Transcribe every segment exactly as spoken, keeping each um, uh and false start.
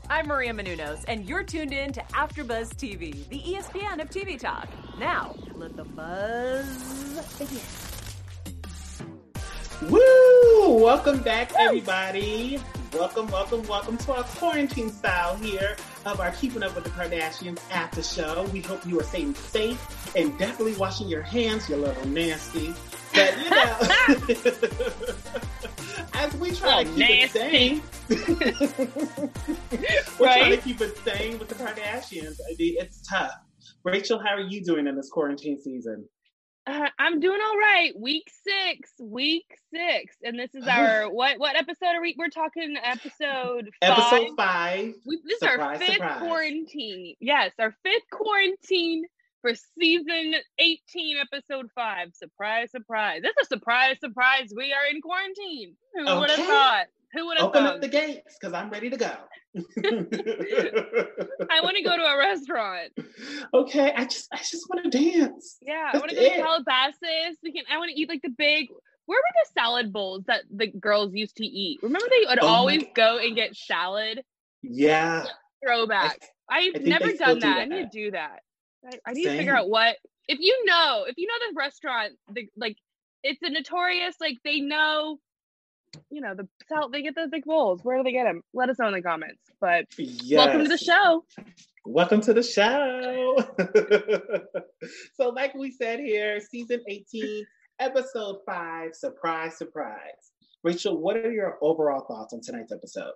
I'm Maria Menounos, and you're tuned in to AfterBuzz T V, the E S P N of T V talk. Now, let the buzz begin. Woo! Welcome back, everybody. Welcome, welcome, welcome to our quarantine style here of our Keeping Up with the Kardashians after show. We hope you are staying safe and definitely washing your hands, you little nasty. But, you know, as we try to keep nasty. it sane, we're Right? trying to keep it sane with the Kardashians. I mean, it's tough. Rachel, how are you doing in this quarantine season? Uh, I'm doing all right. Week six, week six, and this is our what? What episode are we? We're talking episode five. Episode five. We, this surprise, is our fifth surprise. quarantine. Yes, our fifth quarantine for season eighteen, episode five. Surprise, surprise! This is a surprise, surprise. We are in quarantine. Who Okay. would have thought? Who would have Open thought? up the gates because I'm ready to go. I want to go to a restaurant. Okay, I just I just want to dance. Yeah, I That's want to go to it. Calabasas. We can. I want to eat like the big. Where were the salad bowls that the girls used to eat? Remember they would Oh my always God. go and get salad. Yeah. Throwback. I I've think never they still done do that. I that. need to do that. I, I need to Same. figure out what. If you know, if you know the restaurant, the like, it's a notorious. Like they know, you know the sal. They get those big bowls. Where do they get them? Let us know in the comments. But Yes. welcome to the show. Welcome to the show. So, like we said here, season eighteen, episode five, surprise, surprise. Rachel, what are your overall thoughts on tonight's episode?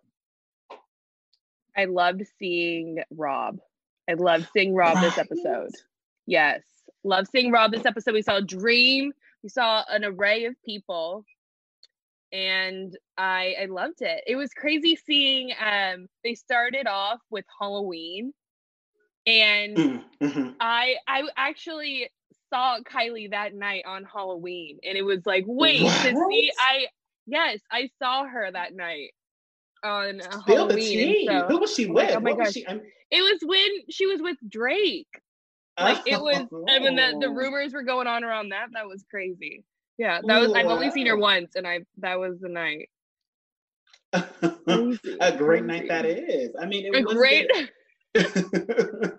I loved seeing Rob. I loved seeing Rob this Right. episode. Yes. Love seeing Rob this episode. We saw Dream. We saw an array of people. And I I loved it. It was crazy seeing um they started off with Halloween. And Mm-hmm. I I actually saw Kylie that night on Halloween. And it was like, wait, to What? see I yes, I saw her that night on uh, Spill the Halloween. and tea. so- Who was she I'm with? like, oh my What was gosh. she? I'm, It was when she was with Drake. Like it was, I mean, the, the Oh. rumors were going on around that. That was crazy. Yeah, that was. I've only seen her Wow. once, and I that was the night. A great night crazy. that is. I mean, it A was great. good.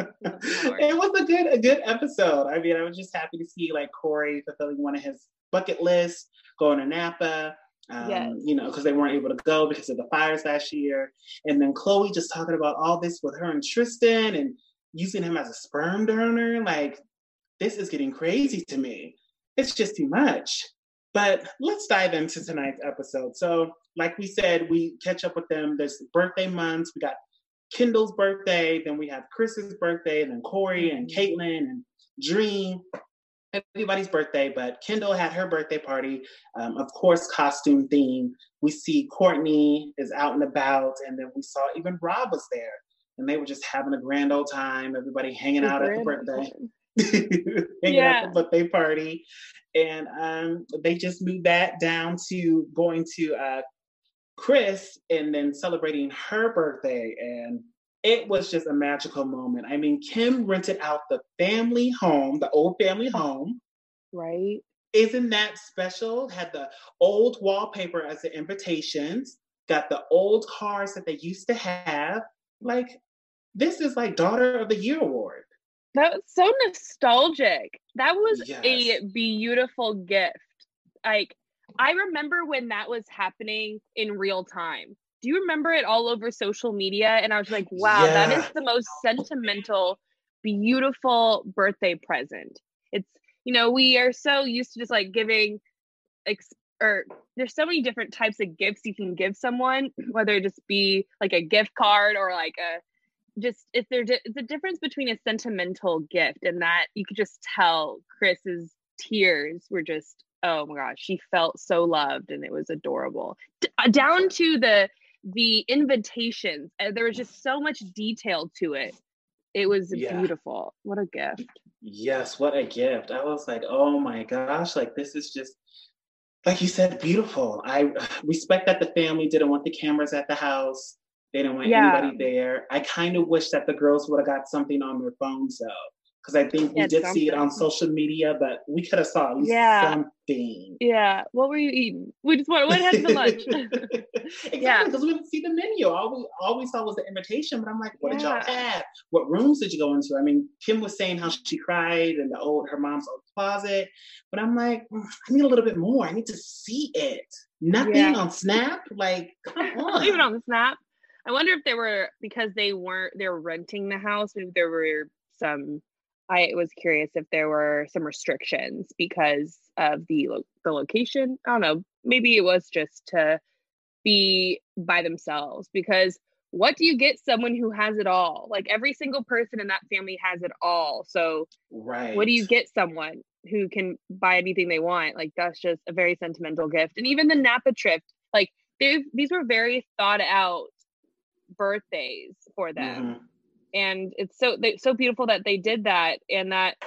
It was a good, a good episode. I mean, I was just happy to see like Corey fulfilling one of his bucket lists, going to Napa. Um, Yes. You know, because they weren't able to go because of the fires last year, and then Chloe just talking about all this with her and Tristan and using him as a sperm donor. Like, this is getting crazy to me. It's just too much. But let's dive into tonight's episode. So, like we said, we catch up with them. There's birthday months. We got Kendall's birthday, then we have Chris's birthday, and then Corey and Caitlin and Dream. Everybody's birthday, but Kendall had her birthday party. Um, of course, costume theme. We see Courtney is out and about, and then we saw even Rob was there, and they were just having a grand old time. Everybody hanging out at the birthday. hanging Yeah. at the birthday party, and um, they just moved that down to going to uh, Chris and then celebrating her birthday, and it was just a magical moment. I mean, Kim rented out the family home, the old family home. Right. Isn't that special? Had the old wallpaper as the invitations, got the old cars that they used to have. Like, this is like Daughter of the Year award. That was so nostalgic. That was Yes. a beautiful gift. Like, I remember when that was happening in real time. Do you remember it all over social media? And I was like, wow, that Yeah. is the most sentimental, beautiful birthday present. It's, you know, we are so used to just like giving, ex- or there's so many different types of gifts you can give someone, whether it just be like a gift card or like a, just if there's it's a difference between a sentimental gift and that you could just tell Chris's tears were just, oh my gosh, she felt so loved and it was adorable. D- down to the the invitations, uh, there was just so much detail to it. It was Yeah. beautiful. What a gift. Yes, what a gift. I was like, oh my gosh, like this is just, like you said, beautiful. I respect that the family didn't want the cameras at the house. They didn't want Yeah. anybody there. I kind of wish that the girls would have got something on their phones though, because I think we Yeah, did see it on something. social media, but we could have saw at least Yeah. something. Yeah. What were you eating? We just what what had for lunch? Exactly, Yeah. because we didn't see the menu. All we all we saw was the invitation. But I'm like, what did y'all Yeah. have? What rooms did you go into? I mean, Kim was saying how she cried in the old her mom's old closet, but I'm like, mm, I need a little bit more. I need to see it. Nothing Yeah. on Snap. Like, come on. Even on the Snap. I wonder if they were because they weren't they were renting the house. Maybe there were some. I was curious if there were some restrictions because of the lo- the location. I don't know. Maybe it was just to be by themselves. Because what do you get someone who has it all? Like every single person in that family has it all. So Right. what do you get someone who can buy anything they want? Like that's just a very sentimental gift. And even the Napa trip, like they these were very thought out birthdays for them. Mhm. And it's so they, so beautiful that they did that, and that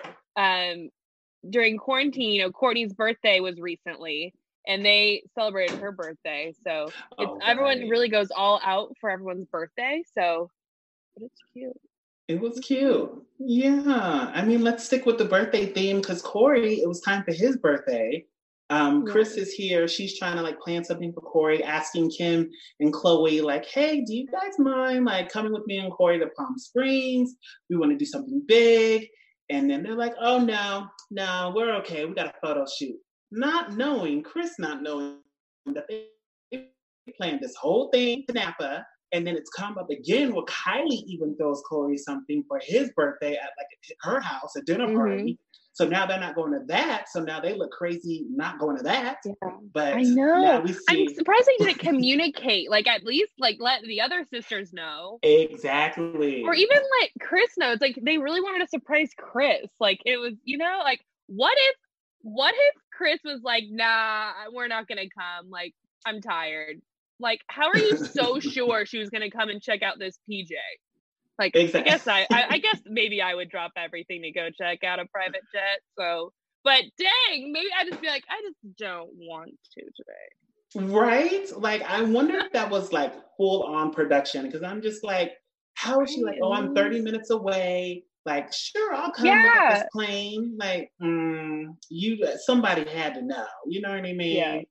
um during quarantine, you know, Courtney's birthday was recently, and they celebrated her birthday. So it's Oh, everyone right. really goes all out for everyone's birthday. So, but it's cute. It was cute. Yeah. I mean, let's stick with the birthday theme because Corey, it was time for his birthday. Um, Chris Yeah. is here. She's trying to like plan something for Corey, asking Kim and Chloe, like, hey, do you guys mind like coming with me and Corey to Palm Springs? We want to do something big. And then they're like, oh no, no, we're okay. We got a photo shoot. Not knowing, Chris not knowing that they planned this whole thing to Napa. And then it's come up again where Kylie even throws Corey something for his birthday at like her house, a dinner Mhm. party. So now they're not going to that. So now they look crazy not going to that. Yeah. But I now know. we I'm see surprised they didn't communicate. Like at least like let the other sisters know. exactly. Or even let Chris know. It's like they really wanted to surprise Chris. Like it was, you know, like what if what if Chris was like, nah, we're not gonna come. Like, I'm tired. Like, how are you so sure she was gonna come and check out this P J? Like, Exactly. I guess I, I I guess maybe I would drop everything to go check out a private jet. So but dang, maybe I just be like, I just don't want to today. Right? Like, I wonder if that was like full on production because I'm just like, how is she like, oh, I'm thirty minutes away. Like, sure, I'll come look at Yeah. this plane. Like, mm, you, somebody had to know. You know what I mean? Yeah.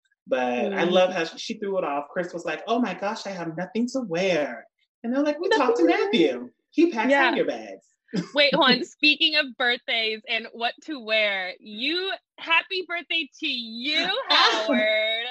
But I Mhm. love how she, she threw it off. Chris was like, oh my gosh, I have nothing to wear. And they're like, we Nothing talked to to wear. Matthew. He packs Yeah. hanger bags. Wait, hold on. Speaking of birthdays and what to wear, you happy birthday to you, Howard.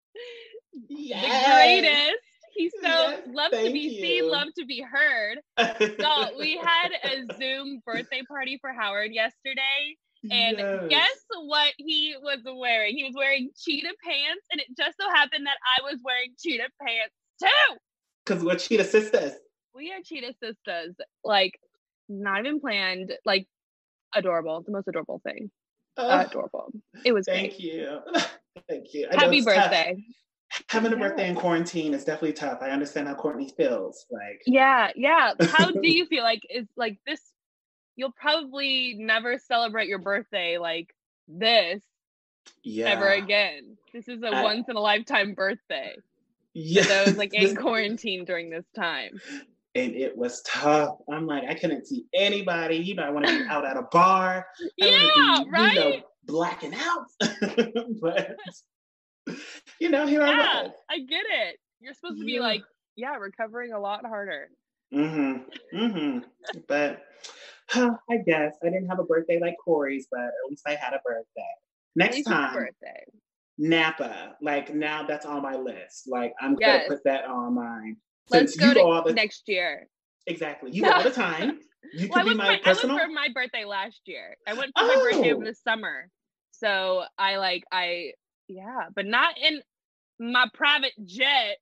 Yes. The greatest. He's so Yes, loves to thank be seen, you. love to be heard. So we had a Zoom birthday party for Howard yesterday. And Yes. guess what he was wearing? He was wearing cheetah pants, and it just so happened that I was wearing cheetah pants too. Because we're cheetah sisters. We are cheetah sisters. Like, not even planned. Like, adorable. The most adorable thing. Oh, Adorable. It was thank great. you. Thank you. I know Happy it's tough. birthday. Having a Yeah. birthday in quarantine is definitely tough. I understand how Courtney feels. Like, Yeah, yeah. How do you feel? Like, is like this, you'll probably never celebrate your birthday like this yeah. ever again. This is a I- once in a lifetime birthday. Yeah. For those like in This- quarantine during this time. and it was tough. I'm like, I couldn't see anybody. You know, I want to be out at a bar. I Yeah, wanna be, right? You know, blacking out. But, you know, here Yeah, I was. I get it. You're supposed to be Yeah. like, yeah, recovering a lot harder. Mm-hmm. Mm-hmm. But huh, I guess I didn't have a birthday like Corey's, but at least I had a birthday. At Next least it's your time, birthday. Napa. Like now that's on my list. Like I'm Yes. gonna put that on mine. Let's Since go you to go all the next year. exactly. You go all the time. You Well, I could be went, my for my, I personal. went for my birthday last year. I went for my birthday over Oh. the summer. So I like, I, yeah, but not in my private jet,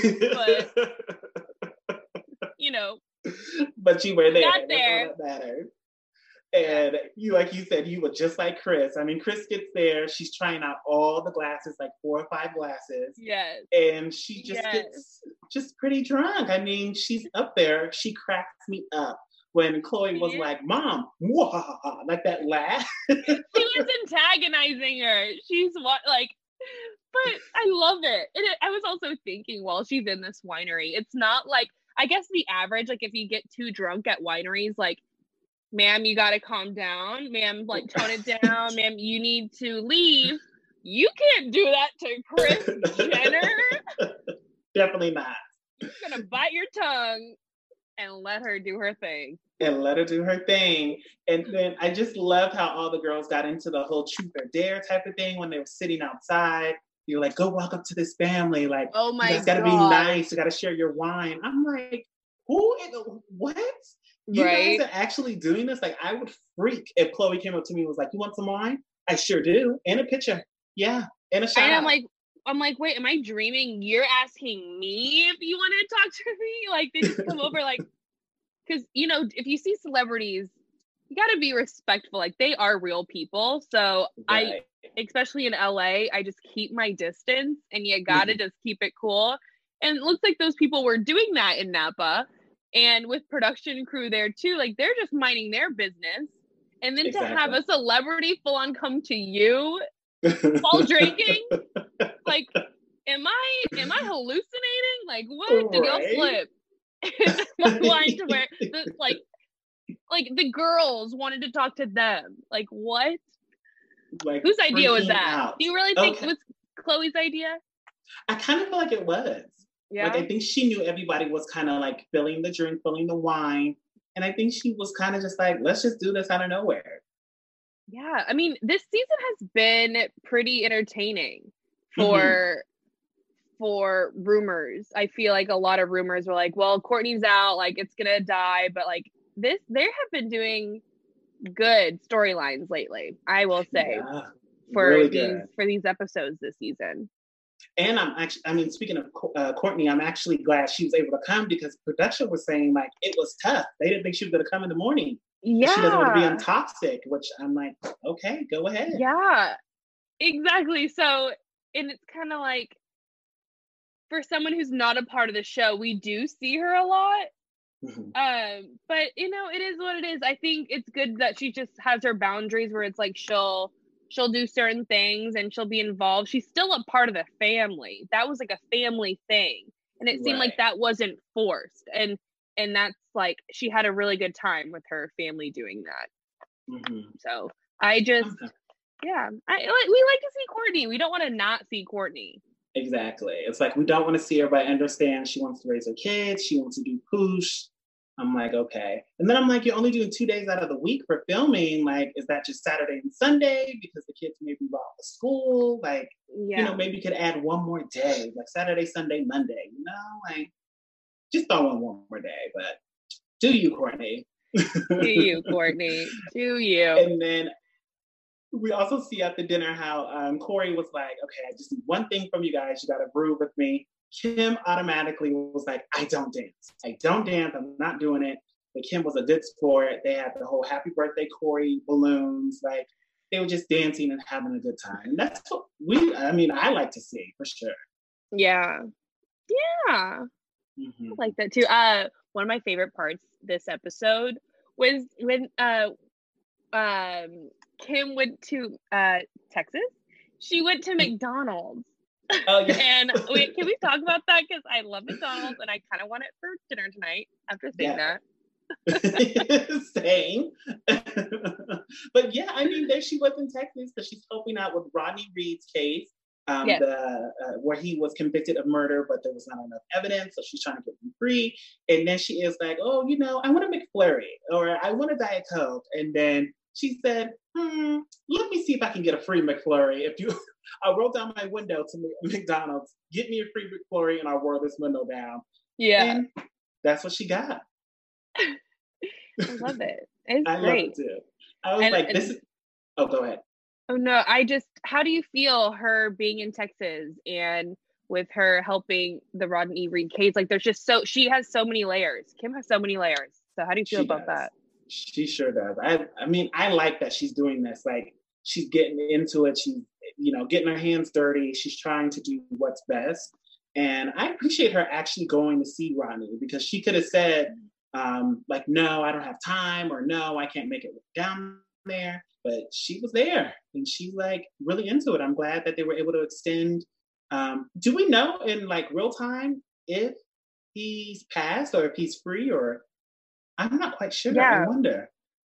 you know. But you were there. Got That's there. all that mattered. And you, like you said, you were just like Chris. I mean, Chris gets there. She's trying out all the glasses, like four or five glasses. Yes. And she just Yes. gets just pretty drunk. I mean, she's up there. She cracks me up when Chloe was Yeah. like, Mom, mwahaha, like that laugh. She was antagonizing her. She's what, like, but I love it. And it, I was also thinking while she's in this winery, it's not like, I guess the average, like if you get too drunk at wineries, like ma'am, you gotta calm down. Ma'am, like, tone it down. Ma'am, you need to leave. You can't do that to Kris Jenner. Definitely not. You're gonna bite your tongue and let her do her thing. And let her do her thing. And then I just loved how all the girls got into the whole truth or dare type of thing when they were sitting outside. You're like, go walk up to this family. Like, oh my you guys gotta God. be nice. You gotta share your wine. I'm like, who is, what? You right? guys are actually doing this? Like, I would freak if Chloe came up to me and was like, you want some wine? I sure do. And a picture. Yeah. And a shot. And I'm like, I'm like, wait, am I dreaming? You're asking me if you want to talk to me? Like, they just come over, like, because, you know, if you see celebrities, you got to be respectful. Like, they are real people. So right. I, especially in L A, I just keep my distance, and you got to mm-hmm. just keep it cool. And it looks like those people were doing that in Napa, and with production crew there too. Like, they're just minding their business. And then exactly. to have a celebrity full on come to you while drinking, like, am I am I hallucinating? Like, what did right? y'all slip? My line to where the, like like the girls wanted to talk to them. Like, what? Like, whose idea was that? Out. Do you really think okay. it was Chloe's idea? I kind of feel like it was. Yeah. Like, I think she knew everybody was kind of like filling the drink, filling the wine. And I think she was kind of just like, let's just do this out of nowhere. Yeah. I mean, this season has been pretty entertaining for mm-hmm. for rumors. I feel like a lot of rumors were like, well, Courtney's out, like, it's gonna die. But like this, they have been doing good storylines lately, I will say, yeah, for really these good. for these episodes this season. And I'm actually, I mean, speaking of uh, Courtney, I'm actually glad she was able to come, because production was saying, like, it was tough. They didn't think she was going to come in the morning. Yeah. She doesn't want to be on toxic, which I'm like, okay, go ahead. Yeah, exactly. So, and it's kind of like, for someone who's not a part of the show, we do see her a lot. Mm-hmm. Um, but, you know, it is what it is. I think it's good that she just has her boundaries where it's like she'll, she'll do certain things and she'll be involved. She's still a part of the family. That was like a family thing. And it seemed right. like that wasn't forced. And and that's like, she had a really good time with her family doing that. Mm-hmm. So I just, okay. yeah, I we like to see Courtney. We don't want to not see Courtney. Exactly. It's like, we don't want to see her, but I understand she wants to raise her kids. She wants to do poosh. I'm like, okay. And then I'm like, you're only doing two days out of the week for filming. Like, is that just Saturday and Sunday because the kids may be off to school? Like, yeah. you know, maybe you could add one more day, like Saturday, Sunday, Monday, you know? Like, just throw in one more day. But do you, Courtney? Do you, Courtney? Do you? And then we also see at the dinner how um, Corey was like, okay, I just need one thing from you guys. You got to brew with me. Kim automatically was like, I don't dance. I don't dance. I'm not doing it. But Kim was a good sport. They had the whole happy birthday, Corey, balloons. Like, they were just dancing and having a good time. And that's what we, I mean, I like to see, for sure. Yeah. Yeah. Mm-hmm. I like that too. Uh, one of my favorite parts this episode was when uh, um, Kim went to uh, Texas. She went to McDonald's. Oh, yeah. And wait, can we talk about that? Because I love McDonald's and I kind of want it for dinner tonight after saying yeah. that. Same. But yeah, I mean, there she was in Texas because she's helping out with Rodney Reed's case, um, yes. the, uh, where he was convicted of murder, but there was not enough evidence, so she's trying to get him free. And then she is like, oh, you know, I want a McFlurry, or I want a Diet Coke. And then she said, hmm, let me see if I can get a free McFlurry. If you, I rolled down my window to McDonald's, get me a free McFlurry, and I'll roll this window down. Yeah. And that's what she got. I love it. It's I great. love it too. I was and, like, and, this is, oh, go ahead. Oh, no, I just, how do you feel her being in Texas and with her helping the Rodney Reed case? Like, there's just so, she has so many layers. Kim has so many layers. So how do you feel she about does. that? She sure does. I I mean, I like that she's doing this. Like, she's getting into it. She's, you know, getting her hands dirty. She's trying to do what's best. And I appreciate her actually going to see Rodney, because she could have said, um, like, no, I don't have time, or no, I can't make it down there. But she was there, and she's like really into it. I'm glad that they were able to extend. Um, do we know in like real time if he's passed or if he's free, or I'm not quite sure. Yeah. I wonder.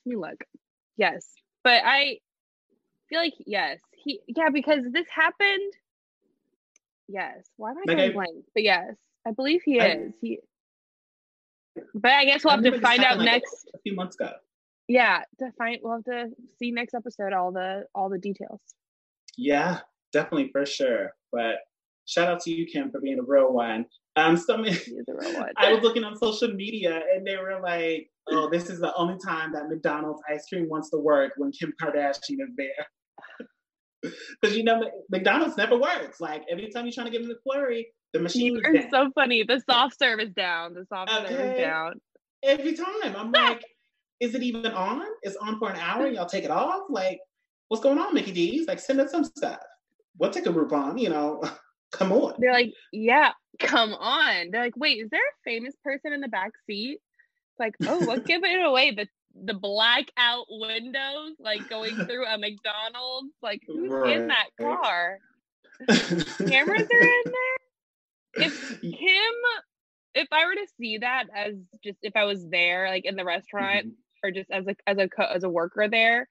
me look. Yes. But I feel like, yes. He, yeah, because this happened. Yes. Why am I Like going I, blank? But yes, I believe he I, is. He. But I guess we'll I have to remember this find out happened, like, next. a few months ago. Yeah, to find we'll have to see next episode all the all the details. Yeah, definitely for sure. But shout out to you, Kim, for being a real one. Um, some He's a real one. I was looking on social media and they were like, "Oh, this is the only time that McDonald's ice cream wants to work when Kim Kardashian is there." Because you know McDonald's never works. Like every time you're trying to give them the flurry, the machine You're is down. so funny. The soft serve is down. The soft Okay. serve is down. Every time I'm like, is it even on? It's on for an hour and y'all take it off? Like, what's going on, Mickey D's? Like, send us some stuff. We'll take a Groupon, you know. Come on. They're like, yeah, come on. They're like, wait, is there a famous person in the back seat? It's like, oh, what giving it away? The the blackout windows, like going through a McDonald's. Like, who's Right. in that car? Cameras are in there. If Kim, if I were to see that as just if I was there, like in the restaurant, mm-hmm. or just as a as a as a worker there,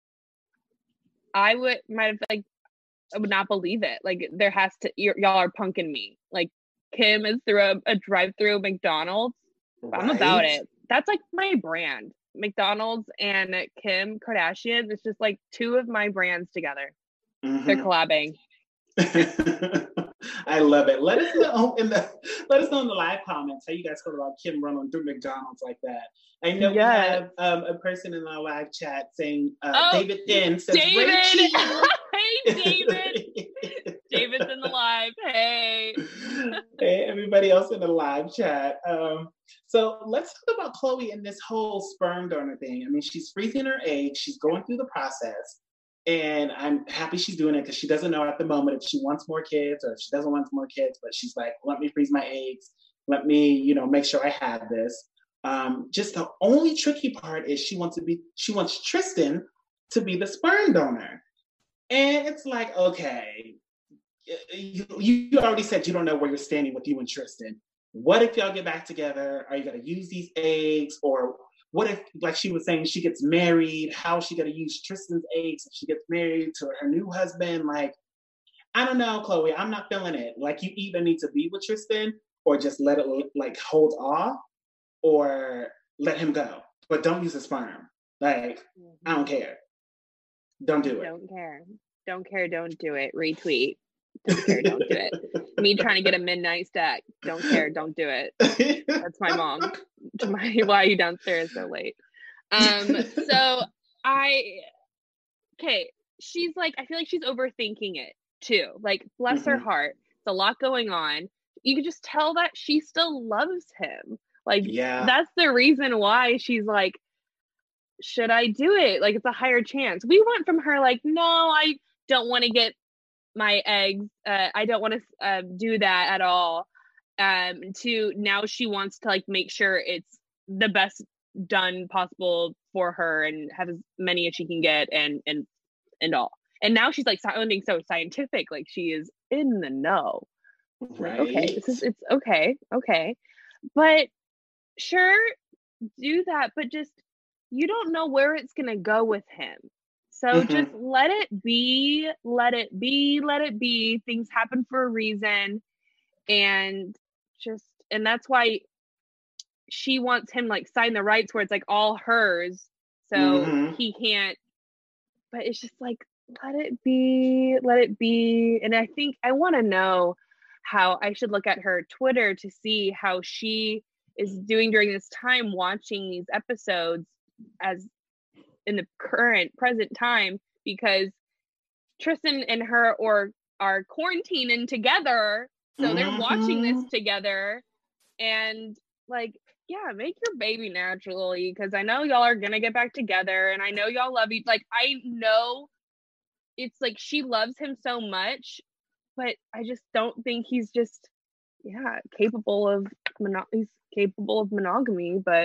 I would might have like I would not believe it. Like there has to you're, y'all are punking me. Like Kim is through a, a drive-through McDonald's. Right. I'm about it. That's like my brand. McDonald's and Kim Kardashian. It's just like two of my brands together. Mm-hmm. They're collabing. I love it. Let us know in the let us know in the live comments how you guys feel about Kim running through McDonald's like that. I know yes. we have um, a person in our live chat saying uh, oh, David N says David. Hey David. David's in the live. Hey. Hey everybody else in the live chat. Um, so let's talk about Khloe and this whole sperm donor thing. I mean, she's freezing her eggs. She's going through the process. And I'm happy she's doing it because she doesn't know at the moment if she wants more kids or if she doesn't want more kids, but she's like, let me freeze my eggs. Let me, you know, make sure I have this. Um, just the only tricky part is she wants to be, she wants Tristan to be the sperm donor. And it's like, okay, you, you already said you don't know where you're standing with you and Tristan. What if y'all get back together? Are you going to use these eggs? Or what if, like she was saying, she gets married? How is she going to use Tristan's eggs if she gets married to her new husband? Like, I don't know, Khloe. I'm not feeling it. Like, you either need to be with Tristan or just let it, like, hold off or let him go. But don't use the sperm. Like, mm-hmm. I don't care. Don't do it. Don't care. Don't care. Don't do it. Retweet. Don't care. Don't do it. Me trying to get a midnight stack. Don't care. Don't do it. That's my mom. My, why are you downstairs so late? Um. So I. Okay. She's like. I feel like she's overthinking it too. Like, bless mm-hmm. her heart. It's a lot going on. You could just tell that she still loves him. Like, yeah. That's the reason why she's like, should I do it? Like, it's a higher chance. We went from her like, no, I don't want to get my eggs. Uh, I don't want to uh, do that at all. Um, to now she wants to like make sure it's the best done possible for her and have as many as she can get and and and all. And now she's like sounding so scientific, like she is in the know. Right. Like, okay, this is it's okay, okay, but sure, do that, but just you don't know where it's gonna go with him. So mm-hmm. just let it be, let it be, let it be. Things happen for a reason. And just, and that's why she wants him like sign the rights where it's like all hers. So mm-hmm. he can't, but it's just like, let it be, let it be. And I think I want to know how I should look at her Twitter to see how she is doing during this time watching these episodes as in the current present time, because Tristan and her or are quarantining together, so mm-hmm. they're watching this together. And like, yeah, make your baby naturally, because I know y'all are gonna get back together and I know y'all love each, like I know it's like she loves him so much, but I just don't think he's just yeah capable of mono- he's capable of monogamy. But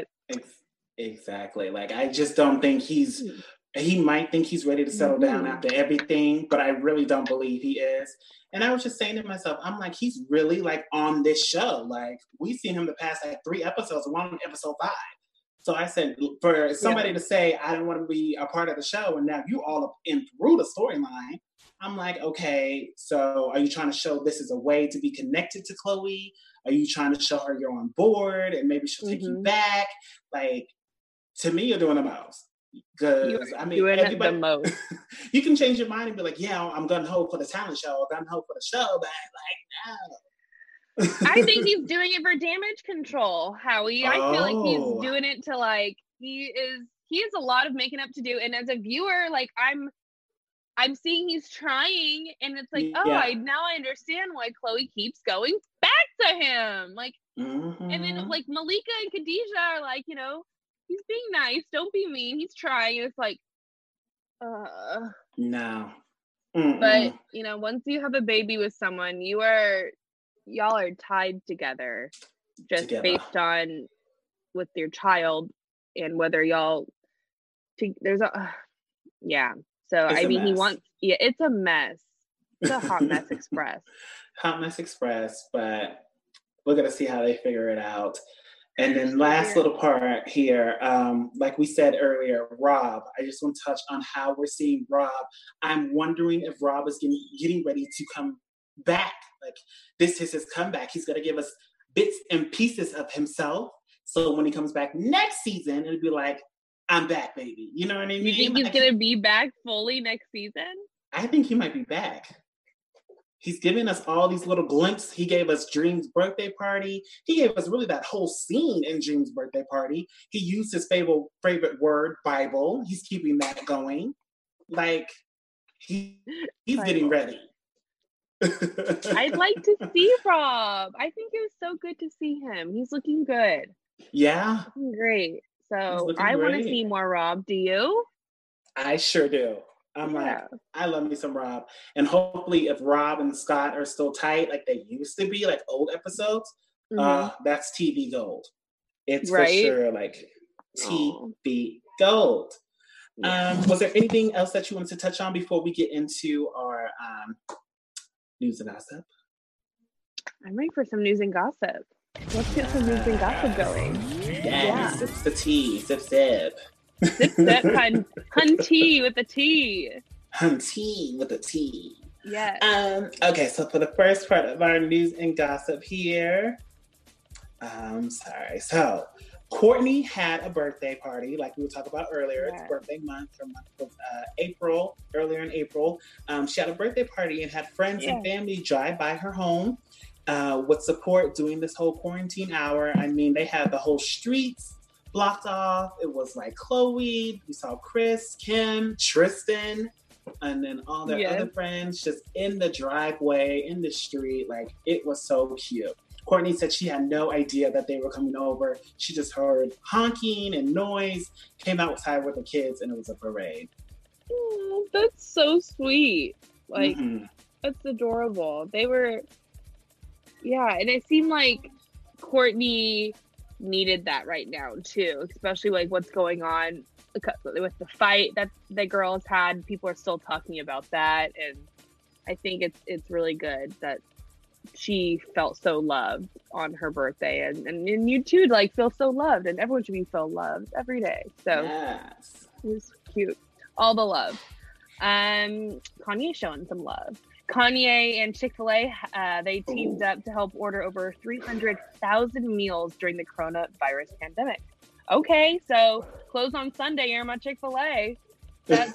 exactly, like I just don't think he's he might think he's ready to settle mm-hmm. down after everything, but I really don't believe he is. And I was just saying to myself, I'm like, he's really like on this show. Like we've seen him the past like three episodes, one on episode five. So I said, for somebody Yeah. to say, I don't want to be a part of the show, and now you all up in through the storyline, I'm like, okay, so are you trying to show this is a way to be connected to Chloe? Are you trying to show her you're on board and maybe she'll take Mm-hmm. you back? Like, to me, you're doing the most. Because, I mean, doing everybody, the most. you can change your mind and be like, yeah, I'm gun ho for the talent show, or gun ho for the show, but like, no. I think he's doing it for damage control, Howie. I feel like he's Oh. doing it to like he is he has a lot of making up to do. And as a viewer, like I'm I'm seeing he's trying, and it's like, Yeah. oh, I now I understand why Chloe keeps going back to him. Like Mhm. and then like Malika and Khadijah are like, you know, he's being nice, don't be mean, he's trying. And it's like, uh No. Mm-mm. but you know, once you have a baby with someone, you are y'all are tied together just Together. based on with your child and whether y'all to, there's a uh, yeah so It's I a mean he mess. wants yeah it's a mess. It's a hot mess express. Hot Mess Express, but we're gonna see how they figure it out. And then Figure last it little part here, um, like we said earlier, Rob. I just want to touch on how we're seeing Rob. I'm wondering if Rob is getting, getting ready to come back. Like this is his comeback. He's gonna give us bits and pieces of himself. So when he comes back next season, it'll be like, I'm back, baby. You know what I mean? You think he's I, gonna be back fully next season? I think he might be back. He's giving us all these little glimpses. He gave us Dream's birthday party. He gave us really that whole scene in Dream's birthday party. He used his favorite favorite word, Bible. He's keeping that going. Like, he he's Bible. getting ready. I'd like to see Rob. I think it was so good to see him. He's looking good. Yeah. Looking great. So looking I want to great. see more Rob. Do you? I sure do. I'm Yeah. like, I love me some Rob. And hopefully if Rob and Scott are still tight like they used to be, like old episodes, Mhm. uh, that's T V gold. It's Right? for sure like Aw. T V gold. Yeah. Um, was there anything else that you wanted to touch on before we get into our um, news and gossip? I'm ready for some news and gossip. Let's get some news and gossip going. Yes, Yeah. sip the tea, sip sip. Sip, sip, hun, hun tea with the tea. Hun tea with the tea. Yes. Um, okay, so for the first part of our news and gossip here, um, sorry. So, Courtney had a birthday party, like we were talking about earlier. Yeah. It's birthday month. Her month was uh, April, earlier in April. Um, she had a birthday party and had friends Yeah. and family drive by her home uh, with support during this whole quarantine hour. I mean, they had the whole streets blocked off. It was like Chloe, we saw Chris, Kim, Tristan, and then all their Yes. other friends just in the driveway, in the street. Like, it was so cute. Courtney said she had no idea that they were coming over. She just heard honking and noise, came outside with the kids, and it was a parade. Oh, that's so sweet. Like, Mhm. that's adorable. They were, yeah, and it seemed like Courtney needed that right now too, especially like what's going on with the fight that the girls had. People are still talking about that, and I think it's it's really good that she felt so loved on her birthday, and, and, and you too, like, feel so loved, and everyone should be feel loved every day. So Yes. it was cute. All the love. Um, Kanye showing some love. Kanye and Chick-fil-A, uh, they teamed up to help order over three hundred thousand meals during the coronavirus pandemic. Okay, so close on Sunday, you're my Chick-fil-A. That's,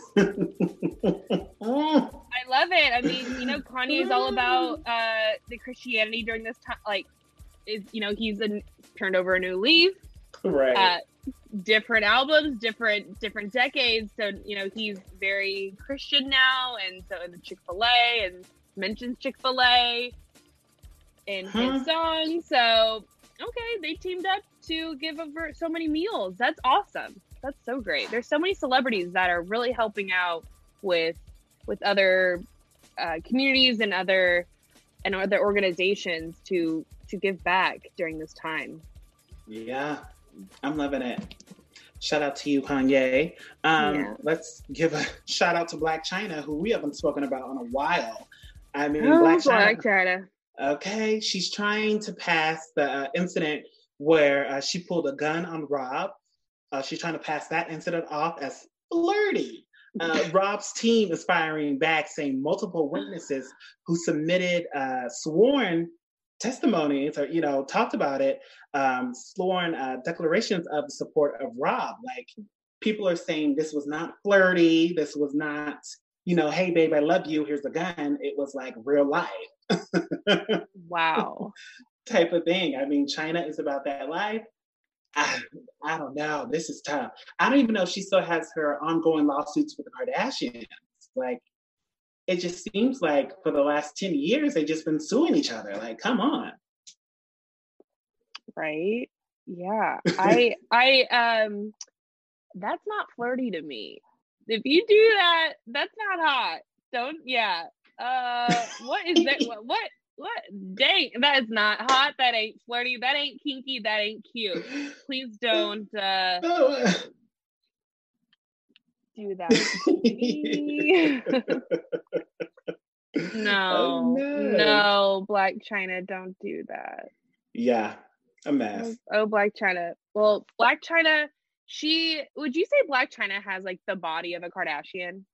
I love it. I mean, you know, Kanye is all about uh, the Christianity during this time. Like, is you know, he's a, turned over a new leaf. Right. Uh, different albums, different different decades. So you know, he's very Christian now, and so in the Chick-fil-A and mentions Chick-fil-A in Huh? his song. So okay, they teamed up to give over so many meals. That's awesome. That's so great. There's so many celebrities that are really helping out with with other uh, communities and other and other organizations to to give back during this time. Yeah, I'm loving it. Shout out to you, Kanye. Um, Yeah. Let's give a shout out to Black China, who we haven't spoken about in a while. I mean, Oh, Black China. Black China. Okay, she's trying to pass the uh, incident where uh, she pulled a gun on Rob. Uh, she's trying to pass that incident off as flirty. Uh, Rob's team is firing back, saying multiple witnesses who submitted uh, sworn testimonies or, you know, talked about it, um, sworn uh, declarations of support of Rob. Like, people are saying this was not flirty. This was not, you know, hey, babe, I love you. Here's a gun. It was like real life. Wow. Type of thing. I mean, China is about that life. I, I don't know. This is tough. I don't even know if she still has her ongoing lawsuits with the Kardashians. Like, it just seems like for the last ten years, they've just been suing each other. Like, come on. Right? Yeah. I, I, um, that's not flirty to me. If you do that, that's not hot. Don't, yeah. Uh, what is that? What, what? What? Dang, that is not hot. That ain't flirty. That ain't kinky. That ain't cute. Please don't uh, do that to me. no, oh, no, no, Blac Chyna, don't do that. Yeah, a mess. Oh, oh, Blac Chyna. Well, Blac Chyna, she, would you say Blac Chyna has like the body of a Kardashian?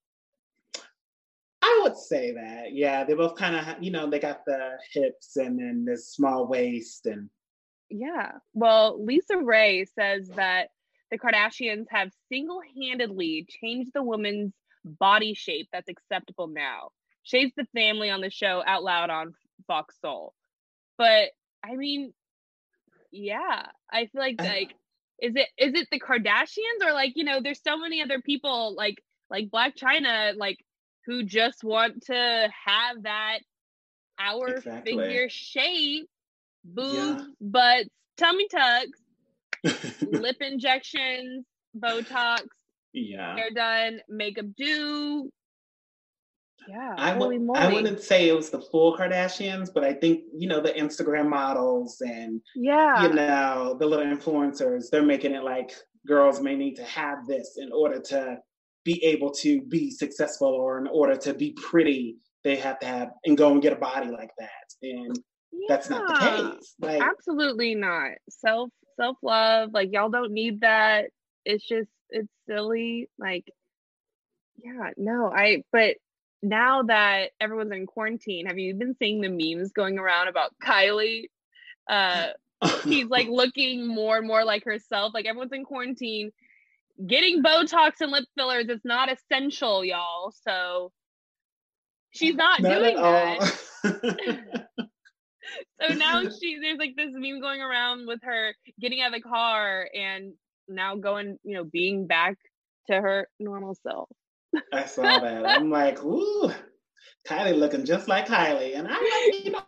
I would say that, yeah. They both kind of, you know, they got the hips and then this small waist and. Yeah. Well, Lisa Ray says that the Kardashians have single-handedly changed the woman's body shape that's acceptable now. Shades the family on the show out loud on Fox Soul. But I mean, yeah, I feel like like is it is it the Kardashians or like, you know, there's so many other people like like Blac Chyna like who just want to have that hour exactly. figure shape, boobs, yeah. butts, tummy tucks, lip injections, Botox, yeah, hair done, makeup do. Yeah, I, w- I wouldn't say it was the full Kardashians, but I think, you know, the Instagram models and, yeah. you know, the little influencers, they're making it like girls may need to have this in order to be able to be successful or in order to be pretty, they have to have and go and get a body like that. And yeah, that's not the case. Like, absolutely not. Self, self-love, like y'all don't need that. It's just, it's silly. Like, yeah, no, I, but now that everyone's in quarantine, have you been seeing the memes going around about Kylie? Uh, she's like looking more and more like herself. Like everyone's in quarantine. Getting Botox and lip fillers is not essential, y'all. So she's not, not doing that. So now she, there's like this meme going around with her getting out of the car and now going, you know, being back to her normal self. I saw that. I'm like, ooh, Kylie looking just like Kylie. And I like, you know,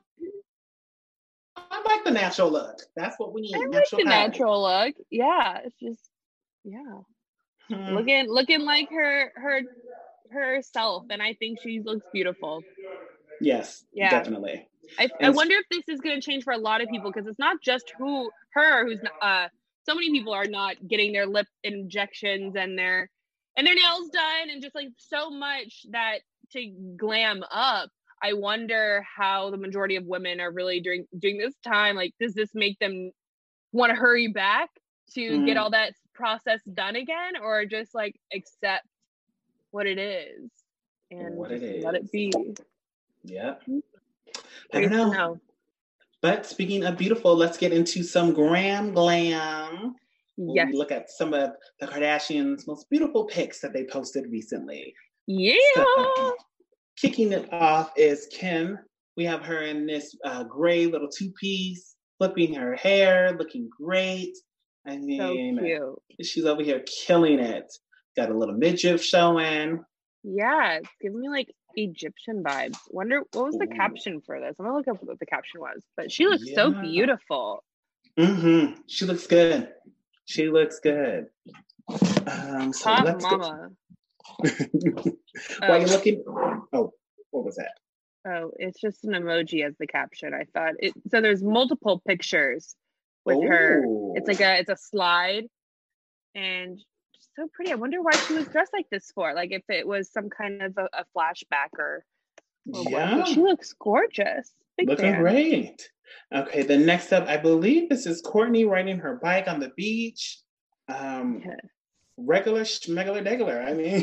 I like the natural look. That's what we need. I like natural the Kylie. natural look. Yeah. It's just, yeah. Hmm. Looking looking like her her herself. And I think she looks beautiful. Yes, yeah. Definitely. I, I wonder if this is going to change for a lot of people because it's not just who her who's uh so many people are not getting their lip injections and their and their nails done and just like so much that to glam up. I wonder how the majority of women are really during during this time. Like, does this make them want to hurry back to mm. get all that process done again, or just like accept what it is and what it is. Let it be? Yeah. I don't know. know. But speaking of beautiful, let's get into some gram glam. Yes. We look at some of the Kardashians' most beautiful pics that they posted recently. Yeah. So, kicking it off is Kim. We have her in this uh, gray little two-piece, flipping her hair, looking great. I mean, so cute. She's over here killing it. Got a little midriff showing. Yeah, it's giving me like Egyptian vibes. Wonder what was the Ooh. caption for this? I'm gonna look up what the caption was. But she looks yeah. so beautiful. Mm-hmm. She looks good. She looks good. Um, so Hot let's mama. Go. While oh. you're looking, oh, what was that? Oh, it's just an emoji as the caption. I thought it. So there's multiple pictures with Ooh. her. It's like a, it's a slide, and just so pretty. I wonder why she was dressed like this for. Like if it was some kind of a, a flashback or. or yeah, what. She looks gorgeous. Big Looking fan. great. Okay, the next up, I believe this is Kourtney riding her bike on the beach. Um, Yeah. regular schmegular degular. I mean,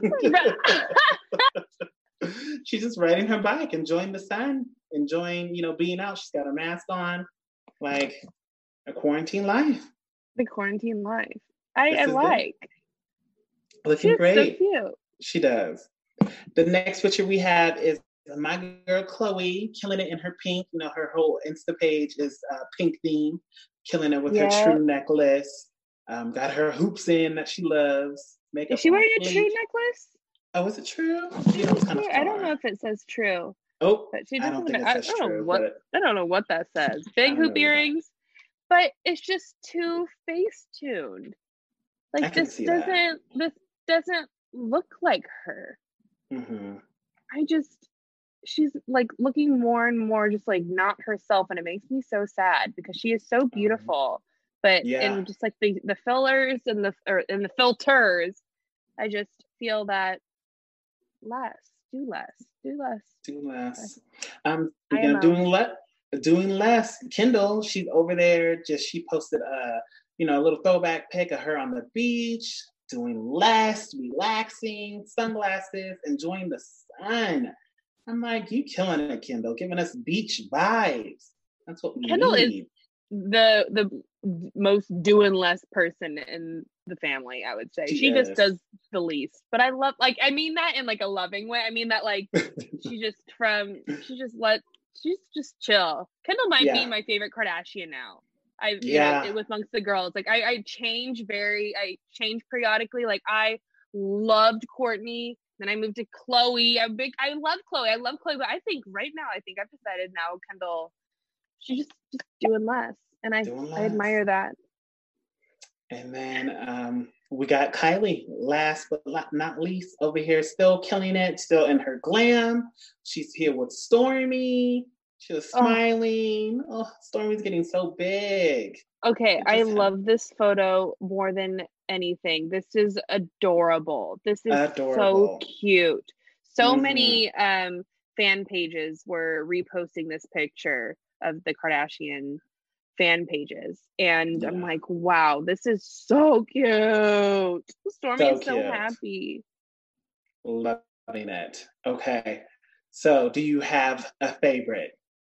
she's just riding her bike, enjoying the sun, enjoying, you know, being out. She's got her mask on, like a quarantine life. The quarantine life. I, I This is it. like. She Looking looks so great. cute. She does. The next picture we have is my girl Chloe, killing it in her pink. You know, her whole Insta page is uh, pink theme, killing it with her Yeah. true necklace. Um, got her hoops in that she loves. Makeup Is she on wearing a fleek. true necklace? Oh, is it true? You know, it's kind of I don't know if it says true, Oh, but she I don't doesn't. think it I, says I don't know true, what but I don't know what that says. I Big don't hoop know either. earrings, but it's just too face tuned. I Like can this see that. doesn't this doesn't look like her. Mm-hmm. I just she's like looking more and more just like not herself, and it makes me so sad because she is so beautiful. But Yeah. in just like the the fillers and the or in the filters, I just feel that less, do less, do less. Do less. Um, I speaking am of doing less, doing less. Kendall, she's over there. Just she posted a, you know, a little throwback pic of her on the beach, doing less, relaxing, sunglasses, enjoying the sun. I'm like, you killing it, Kendall, giving us beach vibes. That's what we Kendall is need. the the most doing less person in the family, I would say. She She, is. just does the least. But I love like I mean that in like a loving way. I mean that like she just from she just let she's just chill. Kendall might Yeah. be my favorite Kardashian now. I you Yeah. know, it was amongst the girls. Like I, I change very I change periodically. Like I loved Courtney. Then I moved to Chloe. I'm big I love Chloe. I love Chloe, but I think right now I think I've decided now Kendall she's just, just doing less. And I, Doing I less. admire that. And then um, we got Kylie, last but not least, over here, still killing it, still in her glam. She's here with Stormi. She was smiling. Oh, oh Stormi's getting so big. Okay, It I just love this photo more than anything. This is adorable. This is Adorable. so cute. So Mhm. many um, fan pages were reposting this picture of the Kardashian fan pages. And I'm Yeah. like, wow, this is so cute. Stormi So is so cute. happy. Loving it. Okay. So do you have a favorite?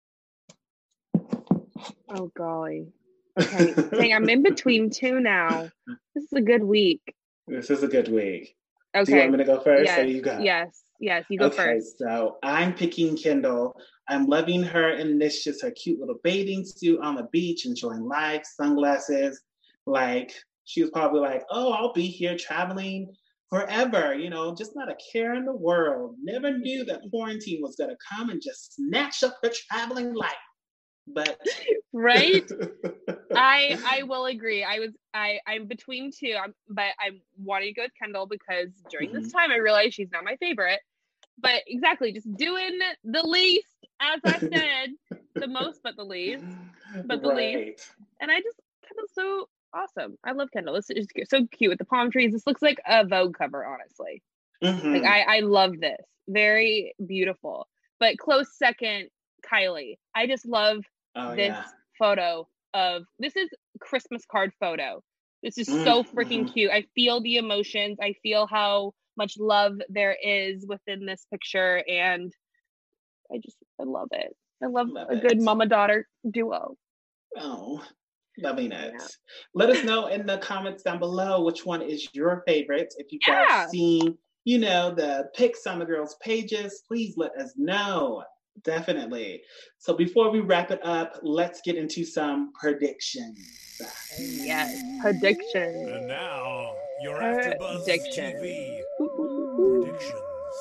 Oh, golly. Okay, dang, I'm in between two now. This is a good week. This is a good week. Okay. Do you want me to go first yes, or you go? Yes, yes, you go okay, first. So I'm picking Kendall. I'm loving her in this, just her cute little bathing suit on the beach, enjoying life, sunglasses. Like, she was probably like, oh, I'll be here traveling forever, you know, just not a care in the world. Never knew that quarantine was going to come and just snatch up her traveling life. But right, I I will agree. I was I I'm between two, I'm, but I'm wanting to go with Kendall because during mm-hmm. this time I realized she's not my favorite. But exactly, just doing the least, as I said, the most, but the least, but the right. least. And I just Kendall's so awesome. I love Kendall. This is so cute with the palm trees. This looks like a Vogue cover, honestly. Mm-hmm. Like I I love this. Very beautiful. But close second, Kylie. I just love. Oh, this yeah. photo of this is Christmas card photo. This is mm, so freaking mm-hmm. cute. I feel the emotions. I feel how much love there is within this picture, and I just I love it. I love, love a it. good mama daughter duo. Oh, loving it. Yeah. Let us know in the comments down below which one is your favorite. If you guys yeah. seen, you know, the pics on the girls' pages, please let us know. Definitely. So before we wrap it up, let's get into some predictions. Yes, predictions. And now, your AfterBuzz T V predictions.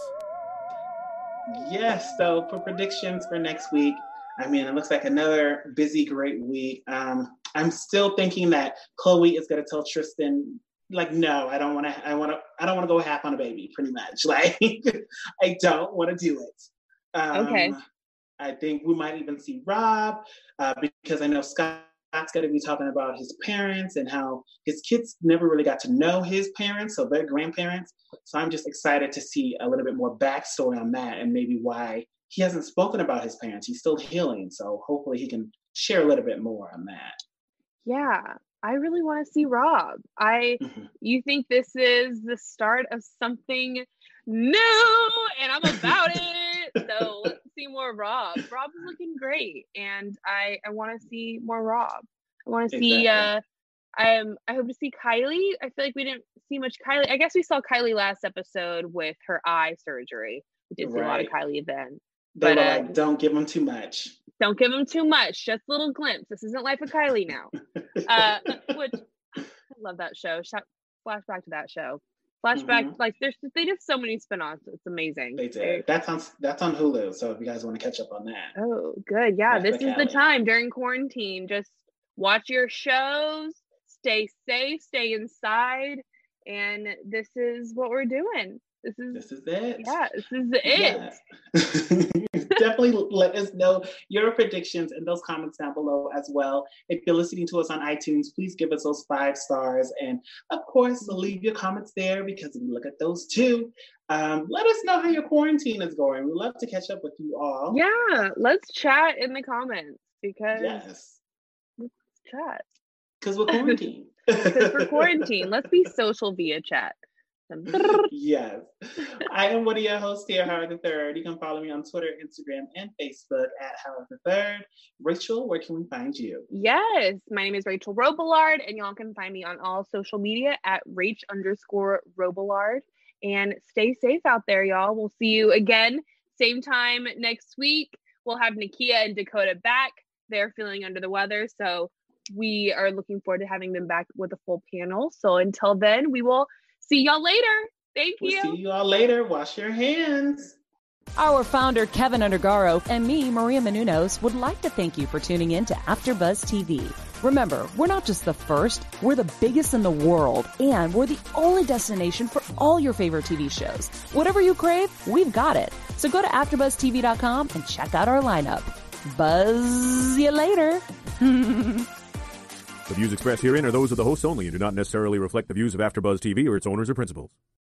Yes, so for predictions for next week, I mean, it looks like another busy, great week. Um, I'm still thinking that Chloe is going to tell Tristan, like, no, I don't want to. I want to. I don't want to go half on a baby. Pretty much, like, I don't want to do it. Um, okay. I think we might even see Rob uh, because I know Scott's going to be talking about his parents and how his kids never really got to know his parents, so their grandparents. So I'm just excited to see a little bit more backstory on that and maybe why he hasn't spoken about his parents. He's still healing, so hopefully he can share a little bit more on that. Yeah, I really want to see Rob. I, Mhm. you think this is the start of something new, and I'm about it. So let's see more Rob. Rob is looking great, and I, I want to see more Rob. I want to see. Exactly. Uh, I am. I hope to see Kylie. I feel like we didn't see much Kylie. I guess we saw Kylie last episode with her eye surgery. We did see a lot of Right. Kylie then. They But were uh, like, don't give them too much. don't give him too much. Just a little glimpse. This isn't Life of Kylie now. Uh, which I love that show. Shout, flashback to that show. Flashback, Mhm. like there's they did so many spinoffs. It's amazing. They did. That's on that's on Hulu. So if you guys want to catch up on that, Oh, good. Yeah, Life this of is the Kylie. time during quarantine. Just watch your shows, stay safe, stay inside, and this is what we're doing. This is this is it. yeah, this is it. Yeah. Definitely let us know your predictions in those comments down below as well. If you're listening to us on iTunes, please give us those five stars. And of course, leave your comments there because we look at those too. Um, let us know how your quarantine is going. We'd love to catch up with you all. Yeah, let's chat in the comments because Yes. let's chat. Because we're quarantined. Because we're quarantined. Let's be social via chat. Yes. I am one of your hosts here, Howard the Third. You can follow me on Twitter, Instagram, and Facebook at Howard the Third. Rachel, where can we find you? Yes, my name is Rachel Robillard, and y'all can find me on all social media at Rach underscore Robillard. And stay safe out there, y'all. We'll see you again, same time next week. We'll have Nakia and Dakota back. They're feeling under the weather, so we are looking forward to having them back with a full panel. So until then, we will see y'all later. Thank you. We'll see you all later. Wash your hands. Our founder, Kevin Undergaro, and me, Maria Menounos, would like to thank you for tuning in to AfterBuzz T V. Remember, we're not just the first, we're the biggest in the world, and we're the only destination for all your favorite T V shows. Whatever you crave, we've got it. So go to after buzz T V dot com and check out our lineup. Buzz you later. The views expressed herein are those of the hosts only and do not necessarily reflect the views of AfterBuzz T V or its owners or principals.